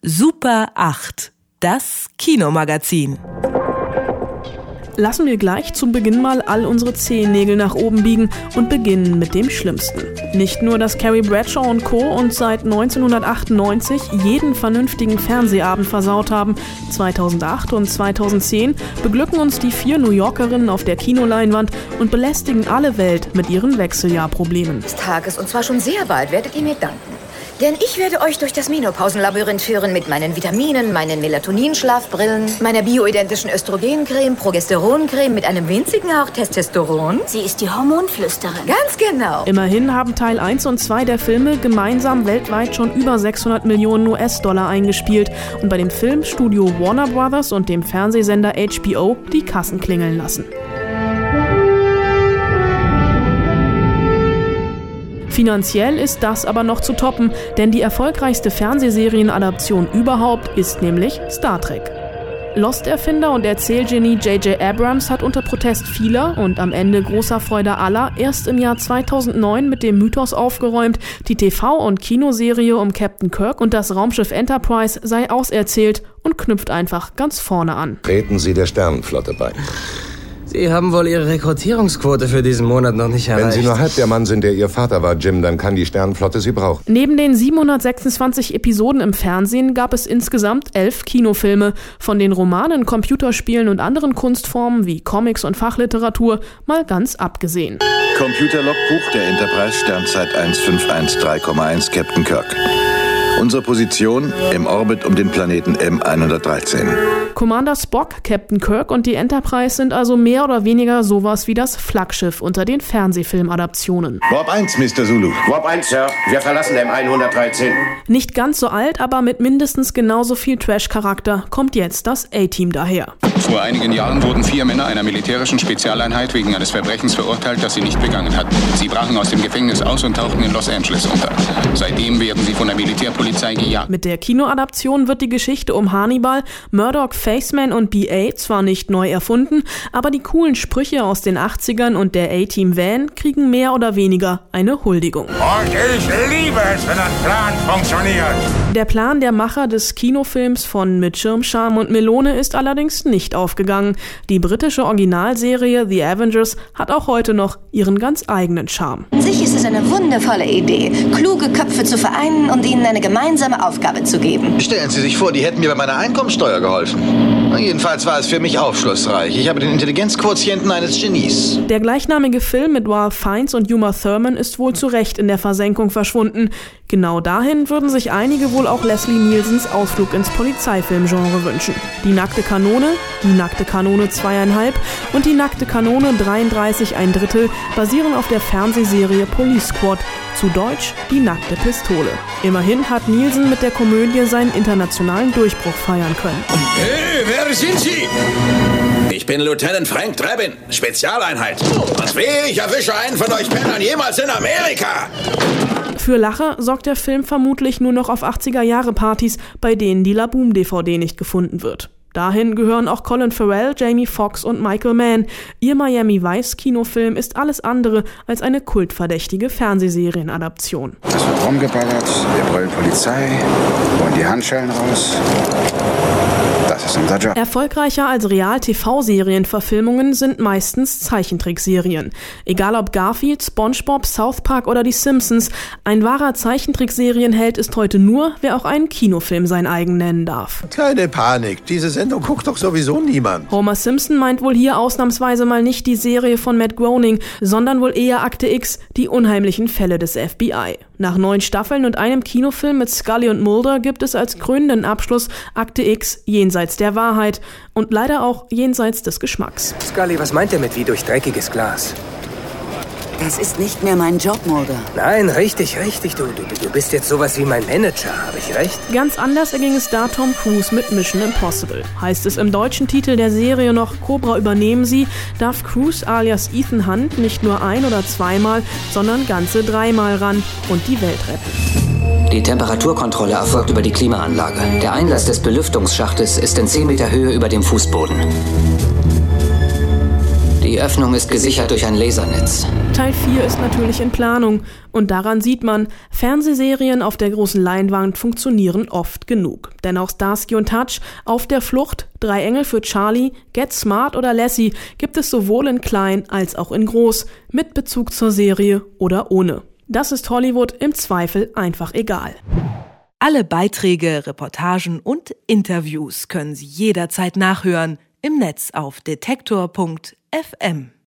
Super 8, das Kinomagazin. Lassen wir gleich zum Beginn mal all unsere Zehennägel nach oben biegen und beginnen mit dem Schlimmsten. Nicht nur, dass Carrie Bradshaw und Co. uns seit 1998 jeden vernünftigen Fernsehabend versaut haben, 2008 und 2010 beglücken uns die 4 New Yorkerinnen auf der Kinoleinwand und belästigen alle Welt mit ihren Wechseljahrproblemen. Des Tages, und zwar schon sehr bald, werdet ihr mir danken. Denn ich werde euch durch das Menopausenlabyrinth führen mit meinen Vitaminen, meinen Melatonin-Schlafbrillen, meiner bioidentischen Östrogencreme, Progesteroncreme mit einem winzigen Hauch Testosteron. Sie ist die Hormonflüsterin. Ganz genau. Immerhin haben Teil 1 und 2 der Filme gemeinsam weltweit schon über 600 Millionen US-Dollar eingespielt und bei dem Filmstudio Warner Brothers und dem Fernsehsender HBO die Kassen klingeln lassen. Finanziell ist das aber noch zu toppen, denn die erfolgreichste Fernsehserienadaption überhaupt ist nämlich Star Trek. Lost-Erfinder und Erzählgenie J.J. Abrams hat unter Protest vieler und am Ende großer Freude aller erst im Jahr 2009 mit dem Mythos aufgeräumt, die TV- und Kinoserie um Captain Kirk und das Raumschiff Enterprise sei auserzählt und knüpft einfach ganz vorne an. Treten Sie der Sternenflotte bei. Sie haben wohl Ihre Rekrutierungsquote für diesen Monat noch nicht erreicht. Wenn Sie nur halb der Mann sind, der Ihr Vater war, Jim, dann kann die Sternenflotte Sie brauchen. Neben den 726 Episoden im Fernsehen gab es insgesamt 11 Kinofilme, von den Romanen, Computerspielen und anderen Kunstformen wie Comics und Fachliteratur mal ganz abgesehen. Computerlogbuch der Enterprise, Sternzeit 1513,1, Captain Kirk. Unsere Position im Orbit um den Planeten M113. Commander Spock, Captain Kirk und die Enterprise sind also mehr oder weniger sowas wie das Flaggschiff unter den Fernsehfilmadaptionen. Warp 1, Mr. Zulu. Warp 1, Sir. Wir verlassen M113. Nicht ganz so alt, aber mit mindestens genauso viel Trash-Charakter kommt jetzt das A-Team daher. Vor einigen Jahren wurden 4 Männer einer militärischen Spezialeinheit wegen eines Verbrechens verurteilt, das sie nicht begangen hatten. Sie brachen aus dem Gefängnis aus und tauchten in Los Angeles unter. Seitdem werden sie von der Militärpolizei gejagt. Mit der Kinoadaption wird die Geschichte um Hannibal, Murdoch, Faceman und B.A. zwar nicht neu erfunden, aber die coolen Sprüche aus den 80ern und der A-Team Van kriegen mehr oder weniger eine Huldigung. Und ich liebe es, wenn ein Plan funktioniert. Der Plan der Macher des Kinofilms von Mit Schirmscham und Melone ist allerdings nicht aufgegangen. Die britische Originalserie The Avengers hat auch heute noch ihren ganz eigenen Charme. An sich ist es eine wundervolle Idee, kluge Köpfe zu vereinen und ihnen eine gemeinsame Aufgabe zu geben. Stellen Sie sich vor, die hätten mir bei meiner Einkommensteuer geholfen. Jedenfalls war es für mich aufschlussreich. Ich habe den Intelligenzquotienten eines Genies. Der gleichnamige Film mit Ralph Fiennes und Uma Thurman ist wohl zu Recht in der Versenkung verschwunden. Genau dahin würden sich einige wohl auch Leslie Nielsens Ausflug ins Polizeifilmgenre wünschen. Die nackte Kanone 2,5 und die nackte Kanone 33 1/3 basieren auf der Fernsehserie Police Squad, zu Deutsch die nackte Pistole. Immerhin hat Nielsen mit der Komödie seinen internationalen Durchbruch feiern können. Hey, wer sind Sie? Ich bin Lieutenant Frank Drebin, Spezialeinheit. Und wehe, ich erwische einen von euch Männern jemals in Amerika. Für Lacher sorgt der Film vermutlich nur noch auf 80er-Jahre-Partys, bei denen die Laboom-DVD nicht gefunden wird. Dahin gehören auch Colin Farrell, Jamie Foxx und Michael Mann. Ihr Miami Vice-Kinofilm ist alles andere als eine kultverdächtige Fernsehserienadaption. Es wird rumgeballert, wir brüllen Polizei, holen die Handschellen raus. Das ist unser Job. Erfolgreicher als Real-TV-Serienverfilmungen sind meistens Zeichentrickserien. Egal ob Garfield, SpongeBob, South Park oder die Simpsons, ein wahrer Zeichentrickserienheld ist heute nur, wer auch einen Kinofilm sein eigen nennen darf. Keine Panik, diese Sendung guckt doch sowieso niemand. Homer Simpson meint wohl hier ausnahmsweise mal nicht die Serie von Matt Groening, sondern wohl eher Akte X, die unheimlichen Fälle des FBI. Nach 9 Staffeln und einem Kinofilm mit Scully und Mulder gibt es als krönenden Abschluss Akte X jenseits der Wahrheit und leider auch jenseits des Geschmacks. Scully, was meint er mit wie durch dreckiges Glas? Das ist nicht mehr mein Job, Mulder. Nein, richtig. Du bist jetzt sowas wie mein Manager, habe ich recht? Ganz anders erging es da Tom Cruise mit Mission Impossible. Heißt es im deutschen Titel der Serie noch Cobra übernehmen Sie, darf Cruise alias Ethan Hunt nicht nur 1- oder 2-mal, sondern ganze 3-mal ran und die Welt retten. Die Temperaturkontrolle erfolgt über die Klimaanlage. Der Einlass des Belüftungsschachtes ist in 10 Meter Höhe über dem Fußboden. Die Die Öffnung ist gesichert durch ein Lasernetz. Teil 4 ist natürlich in Planung. Und daran sieht man, Fernsehserien auf der großen Leinwand funktionieren oft genug. Denn auch Starsky und Hutch, Auf der Flucht, 3 Engel für Charlie, Get Smart oder Lassie gibt es sowohl in klein als auch in groß, mit Bezug zur Serie oder ohne. Das ist Hollywood im Zweifel einfach egal. Alle Beiträge, Reportagen und Interviews können Sie jederzeit nachhören im Netz auf detektor.fm.